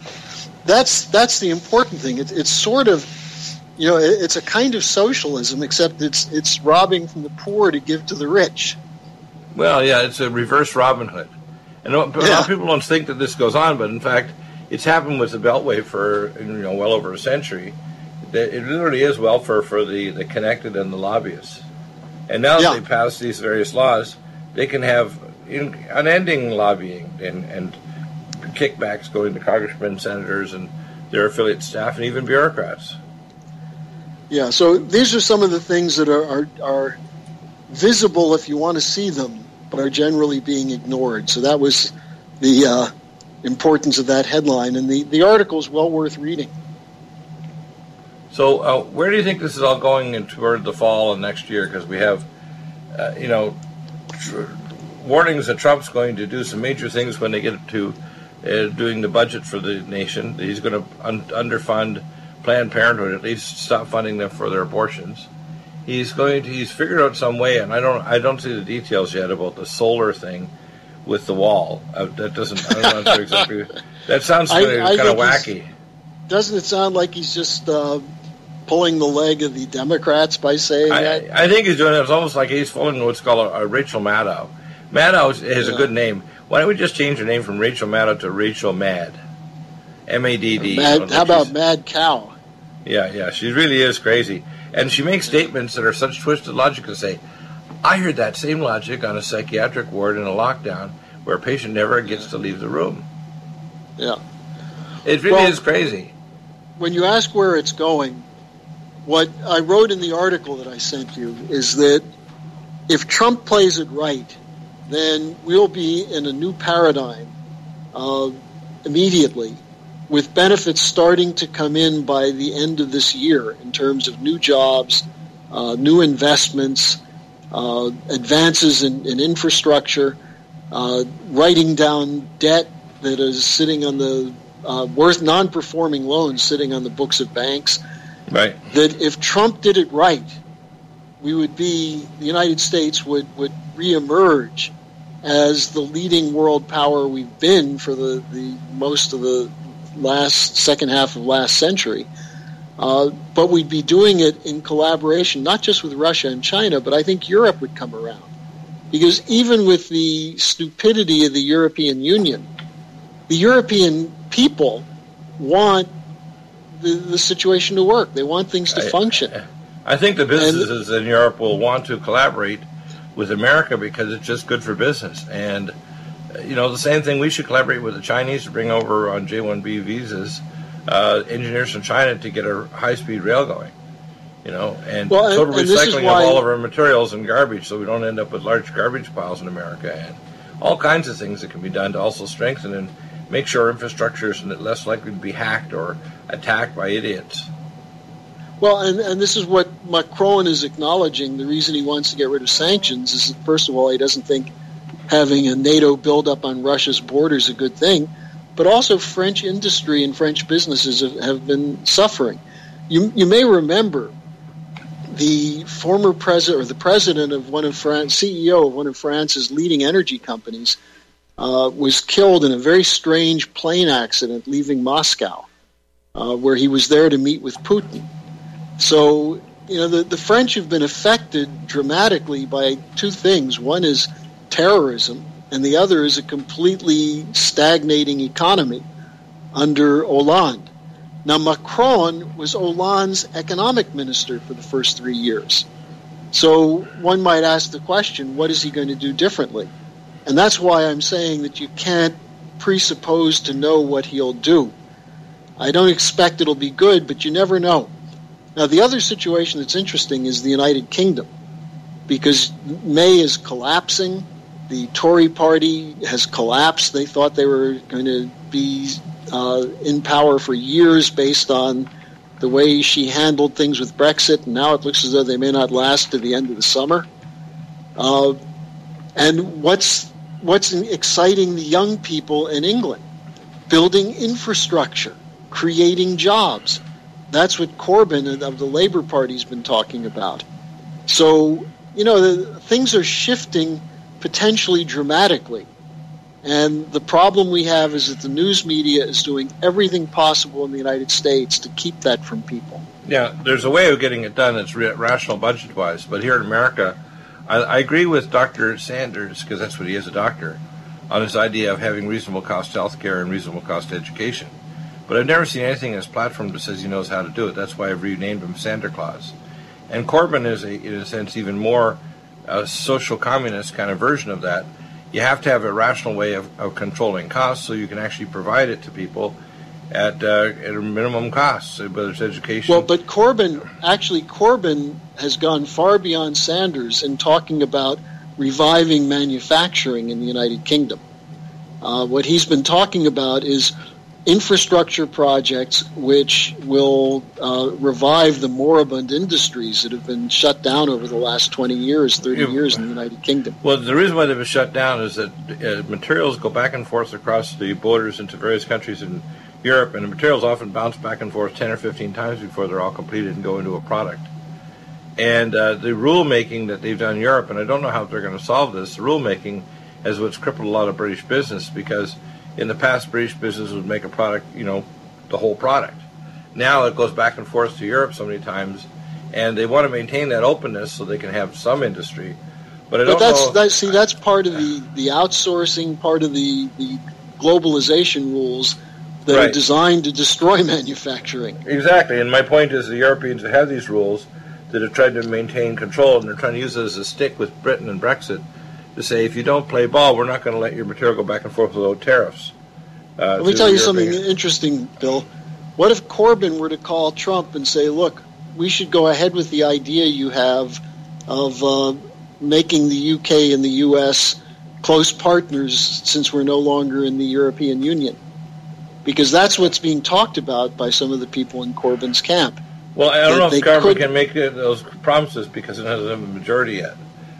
That's the important thing. It's sort of, it's a kind of socialism, except it's robbing from the poor to give to the rich. Well, yeah, it's a reverse Robin Hood. And a lot of people don't think that this goes on, but in fact, it's happened with the Beltway for well over a century. It literally is welfare for the connected and the lobbyists. And now that they pass these various laws, they can have unending lobbying and kickbacks going to congressmen, senators, and their affiliate staff, and even bureaucrats. Yeah, so these are some of the things that are visible if you want to see them, but are generally being ignored. So that was the importance of that headline, and the article is well worth reading. So where do you think this is all going toward the fall of next year? Because we have, warnings that Trump's going to do some major things when they get to doing the budget for the nation. He's going to underfund Planned Parenthood, at least stop funding them for their abortions. He's figured out some way, and I don't see the details yet about the solar thing with the wall. I don't know exactly. That sounds kind of wacky. Doesn't it sound like he's just pulling the leg of the Democrats by saying that? I think he's doing it. It's almost like he's following what's called a Rachel Maddow. Maddow is a good name. Why don't we just change her name from Rachel Maddow to Rachel Madd? M-A-D-D. How about Mad Cow? Yeah, she really is crazy. And she makes statements that are such twisted logic to say, I heard that same logic on a psychiatric ward in a lockdown where a patient never gets to leave the room. Yeah. It really is crazy. When you ask where it's going, what I wrote in the article that I sent you is that if Trump plays it right, then we'll be in a new paradigm immediately with benefits starting to come in by the end of this year in terms of new jobs, new investments, advances in infrastructure, writing down debt that is sitting on the non-performing loans sitting on the books of banks. Right. That if Trump did it right, the United States would reemerge as the leading world power we've been for the most of the second half of last century. But we'd be doing it in collaboration, not just with Russia and China, but I think Europe would come around. Because even with the stupidity of the European Union, the European people want the situation to work. They want things to function. I think the businesses in Europe will want to collaborate with America because it's just good for business. And, the same thing, we should collaborate with the Chinese to bring over on J-1B visas engineers from China to get a high-speed rail going. Total recycling of all of our materials and garbage so we don't end up with large garbage piles in America, and all kinds of things that can be done to also strengthen and make sure our infrastructure is less likely to be hacked or attacked by idiots. Well, and this is what Macron is acknowledging. The reason he wants to get rid of sanctions is that, first of all, he doesn't think having a NATO buildup on Russia's border is a good thing, but also French industry and French businesses have been suffering. You may remember the former president, or the president of CEO of one of France's leading energy companies, was killed in a very strange plane accident leaving Moscow, where he was there to meet with Putin. So, the French have been affected dramatically by two things. One is terrorism, and the other is a completely stagnating economy under Hollande. Now, Macron was Hollande's economic minister for the first 3 years. So one might ask the question, what is he going to do differently? And that's why I'm saying that you can't presuppose to know what he'll do. I don't expect it'll be good, but you never know. Now, the other situation that's interesting is the United Kingdom, because May is collapsing. The Tory party has collapsed. They thought they were going to be in power for years based on the way she handled things with Brexit, and now it looks as though they may not last to the end of the summer. And what's exciting the young people in England? Building infrastructure, creating jobs. That's what Corbyn of the Labour Party has been talking about. So, things are shifting potentially dramatically. And the problem we have is that the news media is doing everything possible in the United States to keep that from people. Yeah, there's a way of getting it done that's rational budget-wise. But here in America, I agree with Dr. Sanders, because that's what he is, a doctor, on his idea of having reasonable cost health care and reasonable cost education. But I've never seen anything in his platform that says he knows how to do it. That's why I've renamed him Santa Claus. And Corbyn is, in a sense, even more a social communist kind of version of that. You have to have a rational way of controlling costs so you can actually provide it to people at a minimum cost, whether it's education. Well, but Corbyn has gone far beyond Sanders in talking about reviving manufacturing in the United Kingdom. What he's been talking about is infrastructure projects which will revive the moribund industries that have been shut down over the last 20 years, 30 years in the United Kingdom. Well, the reason why they've been shut down is that materials go back and forth across the borders into various countries in Europe, and the materials often bounce back and forth 10 or 15 times before they're all completed and go into a product. And the rulemaking that they've done in Europe, and I don't know how they're going to solve this, the rulemaking is what's crippled a lot of British business, because in the past, British business would make a product, the whole product. Now it goes back and forth to Europe so many times, and they want to maintain that openness so they can have some industry. But I don't know. That's part of the outsourcing, part of the globalization rules that are designed to destroy manufacturing. Exactly, and my point is the Europeans that have these rules that have tried to maintain control, and they're trying to use it as a stick with Britain and Brexit, to say, if you don't play ball, we're not going to let your material go back and forth without tariffs. Let me tell you something interesting, Bill. What if Corbyn were to call Trump and say, look, we should go ahead with the idea you have of making the UK and the US close partners since we're no longer in the European Union? because that's what's being talked about by some of the people in Corbyn's camp. Well, I don't know if Carver can make those promises because it doesn't have a majority yet.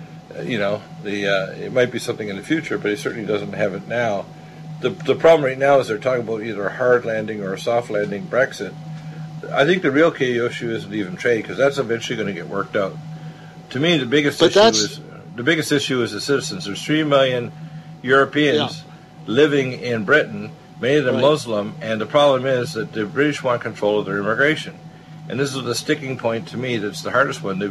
It might be something in the future, but he certainly doesn't have it now. The problem right now is they're talking about either a hard landing or a soft landing Brexit. I think the real key issue isn't even trade, because that's eventually going to get worked out. To me, the biggest issue is the citizens. There's 3 million Europeans living in Britain, many of them Muslim, and the problem is that the British want control of their immigration. And this is the sticking point to me that's the hardest one.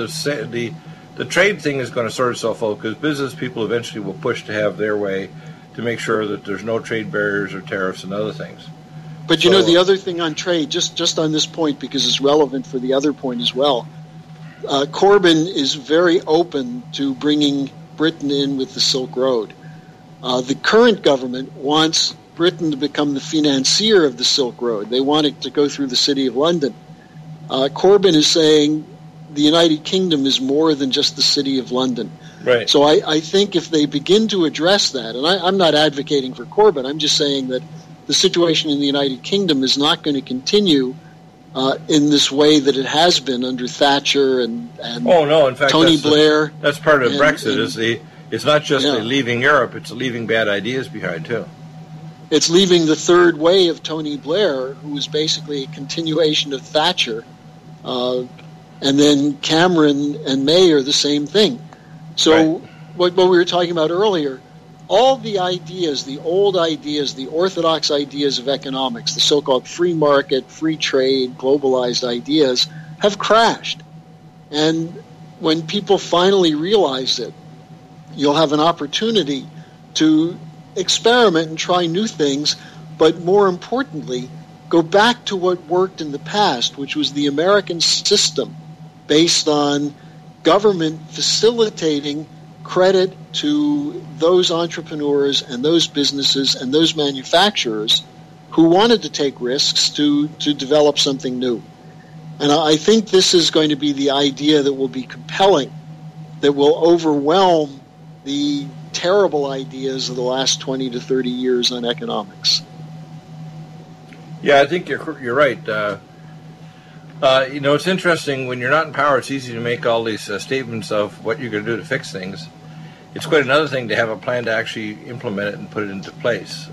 The trade thing is going to sort itself out because business people eventually will push to have their way to make sure that there's no trade barriers or tariffs and other things. But you know, the other thing on trade, just on this point, because it's relevant for the other point as well, Corbyn is very open to bringing Britain in with the Silk Road. The current government wants Britain to become the financier of the Silk Road. They want it to go through the City of London. Corbyn is saying the United Kingdom is more than just the City of London. Right. So I think if they begin to address that, and I'm not advocating for Corbyn, I'm just saying that the situation in the United Kingdom is not going to continue in this way that it has been under Thatcher and in fact, Tony Blair. That's part of Brexit. It's not just leaving Europe; it's leaving bad ideas behind too. It's leaving the third way of Tony Blair, who was basically a continuation of Thatcher, and then Cameron and May are the same thing. So what we were talking about earlier. All the ideas, the old ideas, the orthodox ideas of economics, the so-called free market, free trade, globalized ideas, have crashed. And when people finally realize it, you'll have an opportunity to experiment and try new things, but more importantly, go back to what worked in the past, which was the American system based on government facilitating credit to those entrepreneurs and those businesses and those manufacturers who wanted to take risks to develop something new. And I think this is going to be the idea that will be compelling, that will overwhelm the terrible ideas of the last 20 to 30 years on economics. Yeah, I think you're right. It's interesting. When you're not in power, it's easy to make all these statements of what you're going to do to fix things. It's quite another thing to have a plan to actually implement it and put it into place.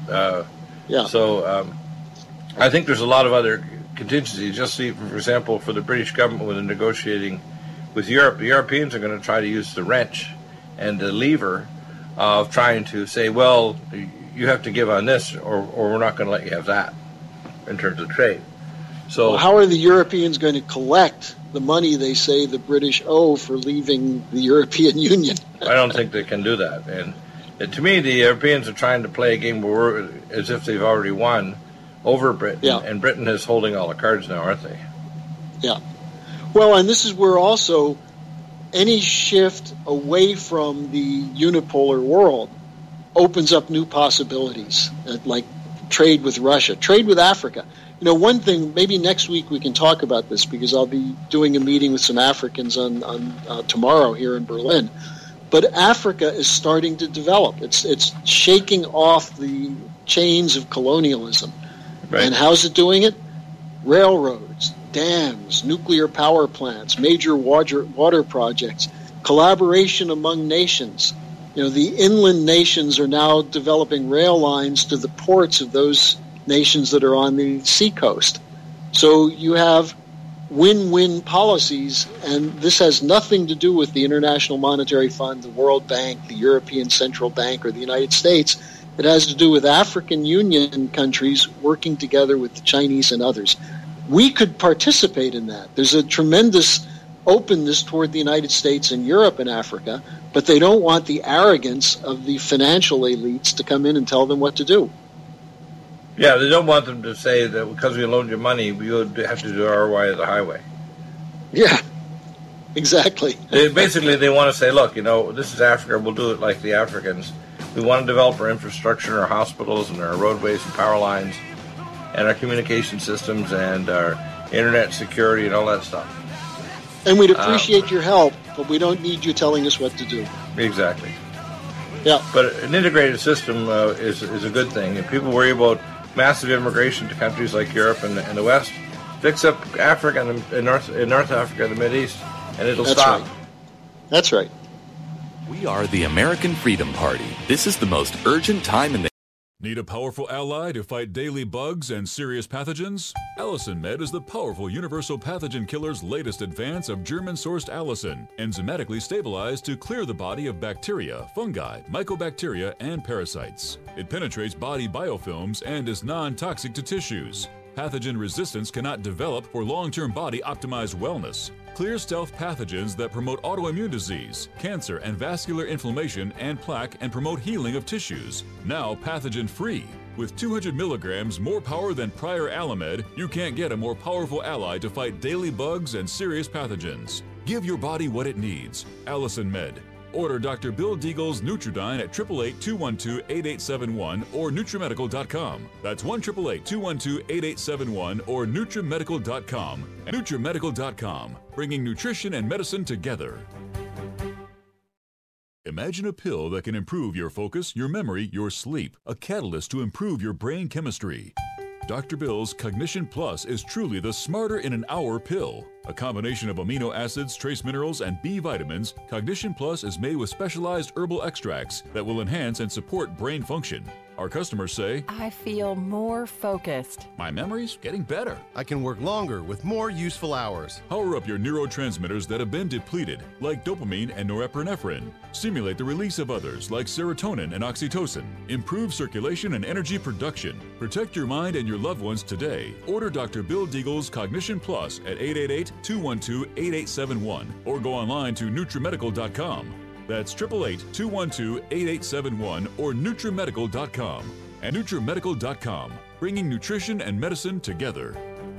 So I think there's a lot of other contingencies. Just see, for example, for the British government when they're negotiating with Europe, the Europeans are going to try to use the wrench and the lever of trying to say, well, you have to give on this or we're not going to let you have that in terms of trade. So how are the Europeans going to collect the money they say the British owe for leaving the European Union? I don't think they can do that. And to me, the Europeans are trying to play a game where as if they've already won over Britain, and Britain is holding all the cards now, aren't they? Yeah. Well, and this is where also any shift away from the unipolar world opens up new possibilities, like trade with Russia, trade with Africa. You know, one thing, maybe next week we can talk about this because I'll be doing a meeting with some Africans on tomorrow here in Berlin. But Africa is starting to develop. It's shaking off the chains of colonialism. Right. And how's it doing it? Railroads, dams, nuclear power plants, major water projects, collaboration among nations. You know, the inland nations are now developing rail lines to the ports of those nations that are on the seacoast. So you have win-win policies, and this has nothing to do with the International Monetary Fund, the World Bank, the European Central Bank, or the United States. It has to do with African Union countries working together with the Chinese and others. We could participate in that. There's a tremendous openness toward the United States and Europe and Africa, but they don't want the arrogance of the financial elites to come in and tell them what to do. Yeah, they don't want them to say that because we loaned you money, we would have to do our way of the highway. Yeah, exactly. Basically, they want to say, look, this is Africa, we'll do it like the Africans. We want to develop our infrastructure, our hospitals, and our roadways and power lines, and our communication systems, and our internet security, and all that stuff. And we'd appreciate your help, but we don't need you telling us what to do. Exactly. Yeah. But an integrated system is a good thing. If people worry about massive immigration to countries like Europe and the West. Fix up Africa and North Africa and the Mideast, and it'll stop. Right. That's right. We are the American Freedom Party. This is the most urgent time in the... Need a powerful ally to fight daily bugs and serious pathogens? Allicin Med is the powerful universal pathogen killer's latest advance of German-sourced allicin, enzymatically stabilized to clear the body of bacteria, fungi, mycobacteria, and parasites. It penetrates body biofilms and is non-toxic to tissues. Pathogen resistance cannot develop for long-term body-optimized wellness. Clear stealth pathogens that promote autoimmune disease, cancer and vascular inflammation and plaque and promote healing of tissues. Now pathogen-free. With 200 milligrams more power than prior Alamed, you can't get a more powerful ally to fight daily bugs and serious pathogens. Give your body what it needs. Allicin Med. Order Dr. Bill Deagle's Nutridyne at 888-212-8871 or NutriMedical.com. That's 1-888-212-8871 or NutriMedical.com. NutriMedical.com, bringing nutrition and medicine together. Imagine a pill that can improve your focus, your memory, your sleep, a catalyst to improve your brain chemistry. Dr. Bill's Cognition Plus is truly the smarter in an hour pill. A combination of amino acids, trace minerals, and B vitamins, Cognition Plus is made with specialized herbal extracts that will enhance and support brain function. Our customers say, I feel more focused. My memory's getting better. I can work longer with more useful hours. Power up your neurotransmitters that have been depleted, like dopamine and norepinephrine. Stimulate the release of others, like serotonin and oxytocin. Improve circulation and energy production. Protect your mind and your loved ones today. Order Dr. Bill Deagle's Cognition Plus at 888-212-8871 or go online to NutriMedical.com. That's 888-212-8871 or NutriMedical.com. And NutriMedical.com, bringing nutrition and medicine together.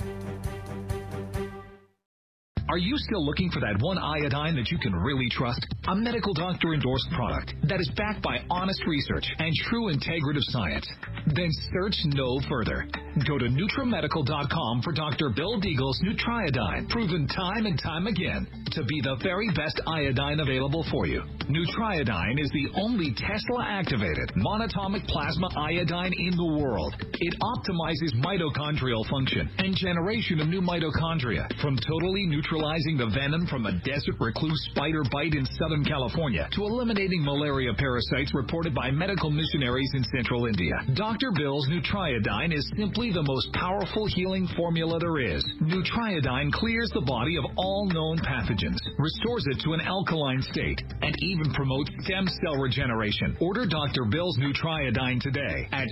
Are you still looking for that one iodine that you can really trust? A medical doctor endorsed product that is backed by honest research and true integrative science? Then search no further. Go to NutriMedical.com for Dr. Bill Deagle's Nutriodine, proven time and time again to be the very best iodine available for you. Nutriodine is the only Tesla-activated monatomic plasma iodine in the world. It optimizes mitochondrial function and generation of new mitochondria, from totally neutralizing the venom from a desert recluse spider bite in Southern California to eliminating malaria parasites reported by medical missionaries in Central India. Dr. Bill's Nutriodine is simply the most powerful healing formula there is. Nutriodine clears the body of all known pathogens, restores it to an alkaline state, and even promotes stem cell regeneration. Order Dr. Bill's Nutriodine today at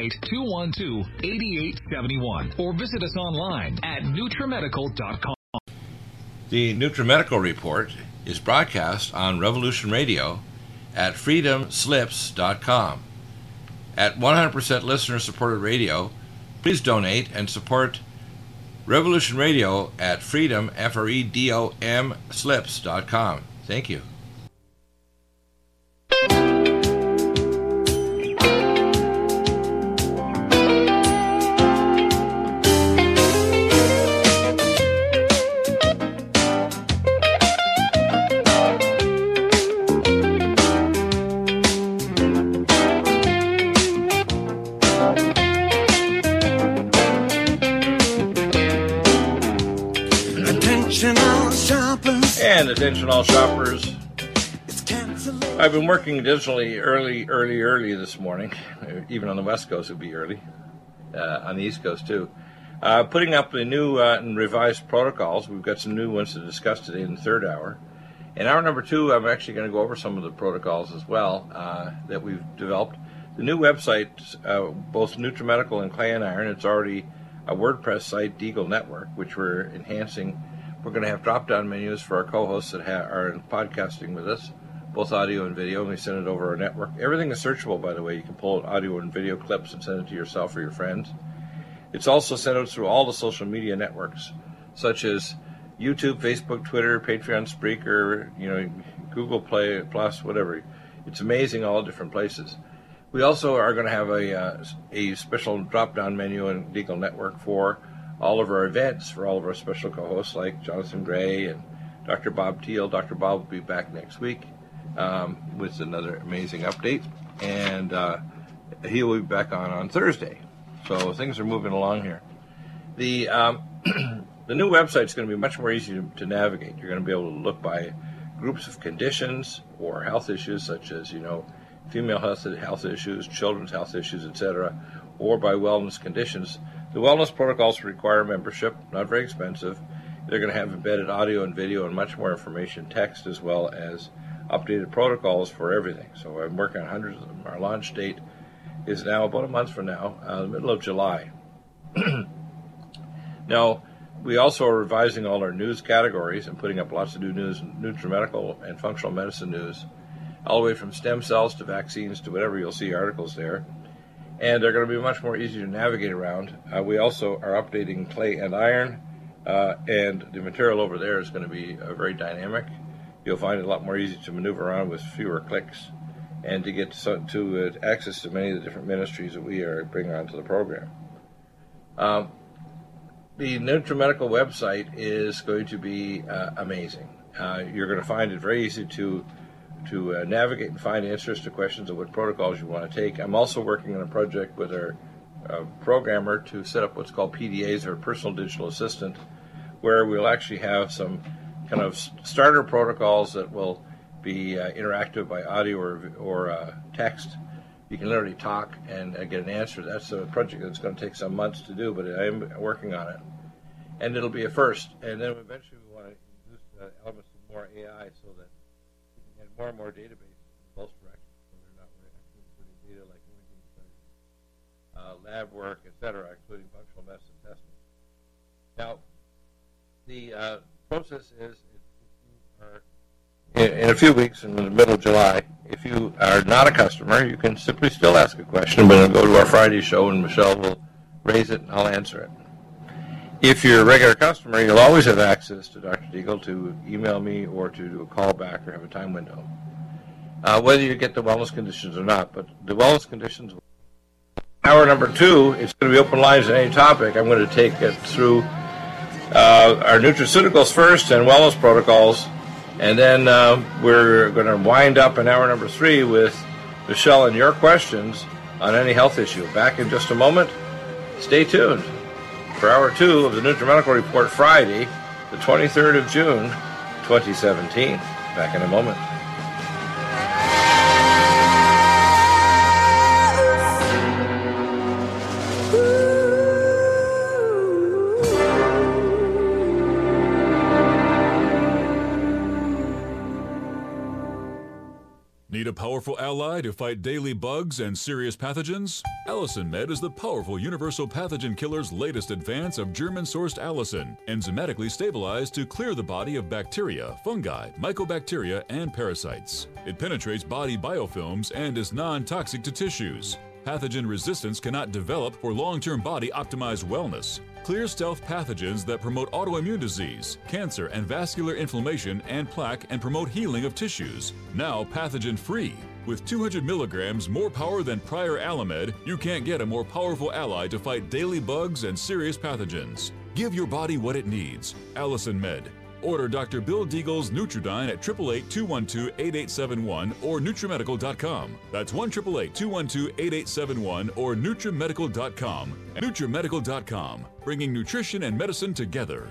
888-212-8871 or visit us online at NutriMedical.com. The NutriMedical Report is broadcast on Revolution Radio at freedomslips.com. At 100% listener-supported radio, please donate and support Revolution Radio at freedom, FREDOM, slips.com. Thank you. And attention all shoppers. I've been working digitally early this morning. Even on the West Coast it would be early. On the East Coast too. Putting up the new and revised protocols. We've got some new ones to discuss today in the third hour. In hour number 2, I'm actually going to go over some of the protocols as well that we've developed. The new website, both NutriMedical and Clay and Iron, it's already a WordPress site, Deagle Network, which we're enhancing. We're going to have drop-down menus for our co-hosts that are podcasting with us, both audio and video, and we send it over our network. Everything is searchable, by the way. You can pull audio and video clips and send it to yourself or your friends. It's also sent out through all the social media networks, such as YouTube, Facebook, Twitter, Patreon, Spreaker, Google Play Plus, whatever. It's amazing, all different places. We also are going to have a special drop-down menu in Deagle Network for all of our events, for all of our special co-hosts like Jonathan Gray and Dr. Bob Thiel. Dr. Bob will be back next week with another amazing update, and he will be back on Thursday. So things are moving along here. The the new website is going to be much more easy to navigate. You're going to be able to look by groups of conditions or health issues, such as female health issues, children's health issues, etc., or by wellness conditions. The wellness protocols require membership, not very expensive. They're going to have embedded audio and video and much more information, text, as well as updated protocols for everything. So I'm working on hundreds of them. Our launch date is now about a month from now, the middle of July. Now, we also are revising all our news categories and putting up lots of new news, nutrimedical and functional medicine news, all the way from stem cells to vaccines to whatever. You'll see articles there. And they're going to be much more easy to navigate around. We also are updating clay and iron, and the material over there is going to be very dynamic. You'll find it a lot more easy to maneuver around with fewer clicks and to get to access to many of the different ministries that we are bringing onto the program. The NutriMedical website is going to be amazing. You're going to find it very easy to navigate and find answers to questions of what protocols you want to take. I'm also working on a project with our programmer to set up what's called PDAs, or Personal Digital Assistant, where we'll actually have some kind of starter protocols that will be interactive by audio or text. You can literally talk and get an answer. That's a project that's going to take some months to do, but I'm working on it. And it'll be a first. And then eventually we want to introduce elements of more AI so that we can get more and more databases in both directions. So they're not really actually including data like imaging studies, lab work, etc., including functional medicine testing. Now, the process is in a few weeks, in the middle of July, if you are not a customer, you can simply still ask a question, but it'll go to our Friday show and Michelle will raise it and I'll answer it. If you're a regular customer, you'll always have access to Dr. Deagle to email me or to do a call back or have a time window, whether you get the wellness conditions or not. But the wellness conditions, hour number 2, it's going to be open lines on any topic. I'm going to take it through our nutraceuticals first and wellness protocols. And then we're going to wind up in hour number 3 with Michelle and your questions on any health issue. Back in just a moment. Stay tuned for hour 2 of the NutriMedical Report, Friday, the 23rd of June, 2017. Back in a moment. Need a powerful ally to fight daily bugs and serious pathogens? Allicin Med is the powerful universal pathogen killer's latest advance of German-sourced allicin, enzymatically stabilized to clear the body of bacteria, fungi, mycobacteria, and parasites. It penetrates body biofilms and is non-toxic to tissues. Pathogen resistance cannot develop for long-term body-optimized wellness. Clear stealth pathogens that promote autoimmune disease, cancer and vascular inflammation and plaque, and promote healing of tissues. Now pathogen-free. With 200 milligrams more power than prior Alamed, you can't get a more powerful ally to fight daily bugs and serious pathogens. Give your body what it needs. Allicin Med. Order Dr. Bill Deagle's Nutridyne at 888-212-8871 or NutriMedical.com. That's 1-888-212-8871 or NutriMedical.com. NutriMedical.com, bringing nutrition and medicine together.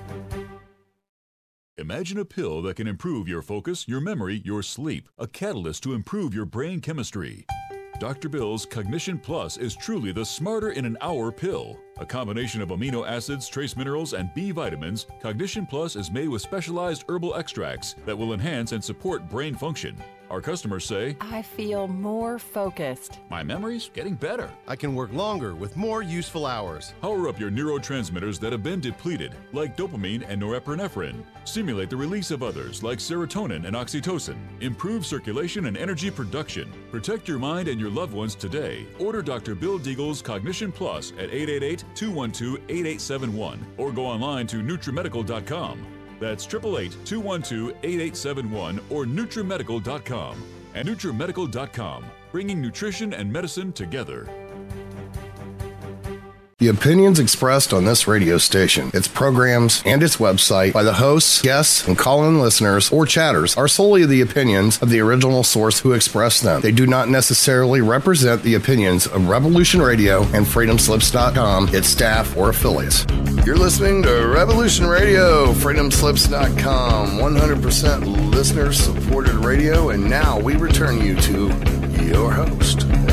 Imagine a pill that can improve your focus, your memory, your sleep, a catalyst to improve your brain chemistry. Dr. Bill's Cognition Plus is truly the smarter in an hour pill. A combination of amino acids, trace minerals, and B vitamins, Cognition Plus is made with specialized herbal extracts that will enhance and support brain function. Our customers say, I feel more focused. My memory's getting better. I can work longer with more useful hours. Power up your neurotransmitters that have been depleted, like dopamine and norepinephrine. Stimulate the release of others, like serotonin and oxytocin. Improve circulation and energy production. Protect your mind and your loved ones today. Order Dr. Bill Deagle's Cognition Plus at 888-212-8871 or go online to NutriMedical.com. That's 888-212-8871 or NutriMedical.com. And NutriMedical.com, bringing nutrition and medicine together. The opinions expressed on this radio station, its programs, and its website by the hosts, guests, and call-in listeners or chatters are solely the opinions of the original source who expressed them. They do not necessarily represent the opinions of Revolution Radio and FreedomSlips.com, its staff, or affiliates. You're listening to Revolution Radio, FreedomSlips.com, 100% listener-supported radio, and now we return you to your host,